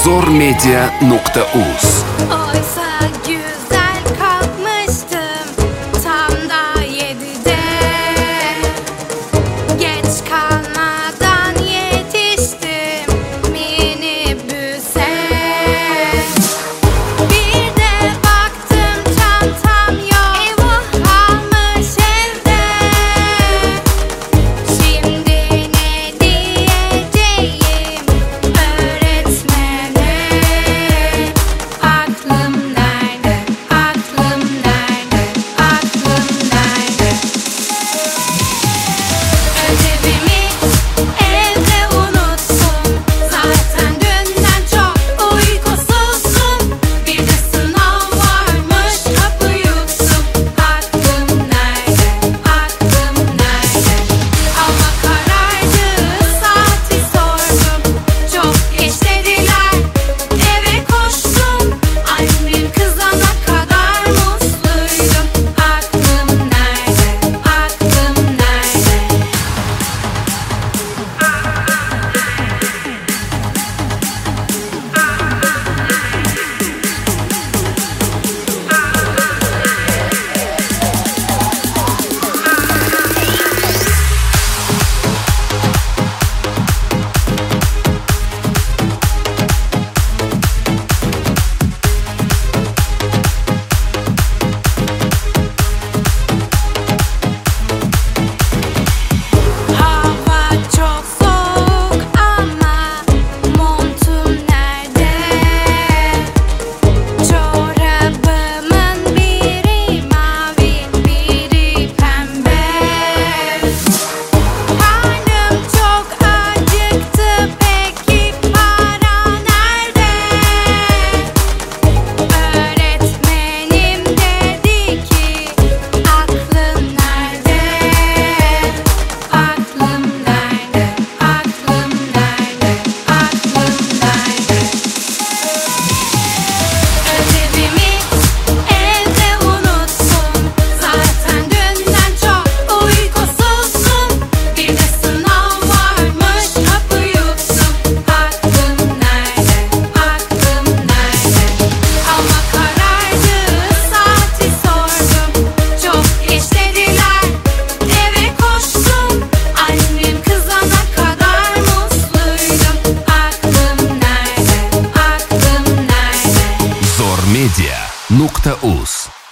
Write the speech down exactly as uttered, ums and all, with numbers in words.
zormedia nokta uz. Oysa güzel kalkmıştım tam da yedide. Geç kalmadan yetiştim minibüse. Bir de baktım çantam yok, eyvah kalmış evde. Şimdi ne diyeceğim öğretmene? Aklım nerede, aklım nerede, aklım nerede? Ödevimi evde unuttum. Zaten dünden çok uykusuzum. Bir de sınav varmış, kapı yuttum. Aklım nerede, aklım nerede? Hava karardı, saati sordum. Çok geç dediler, eve koştum. Annem kızana kadar mutluydum. Aklım nerede, aklım nerede? Hava çok soğuk ama montum nerede? Çorabımın biri mavi, biri pembe. Karnım çok acıktı, peki para nerede? Öğretmenim dedi ki aklın nerede? Aklım nerede? Aklım nerede? Aklım nerede? Ödevimi evde unuttum. Zaten dünden çok uykusuzum. Bir de sınav varmış, kapı yuttum. Aklım nerede? Aklım nerede? Hava karardı, saati sordum. Çok geç dediler, eve koştum. Annem kızana kadar mutluydum. Aklım nerede? Aklım nerede? zormedia nokta uz.